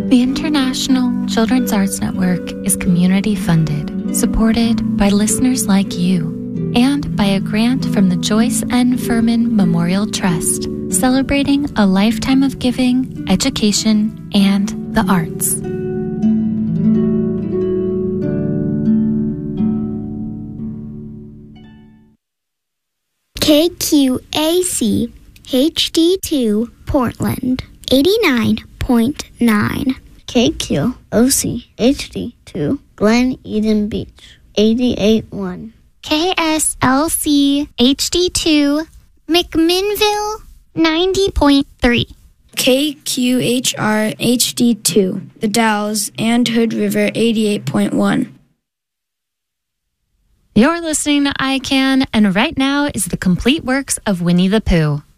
The International Children's Arts Network is community funded, supported by listeners like you, and by a grant from the Joyce N. Furman Memorial Trust, celebrating a lifetime of giving, education, and the arts. KQAC HD2 Portland 89.9. KQOC HD2 Glen Eden Beach 88.1. KSLC HD2 McMinnville 90.3. KQHR HD2 The Dalles and Hood River 88.1. You're listening to ICANN, and right now is the complete works of Winnie the Pooh.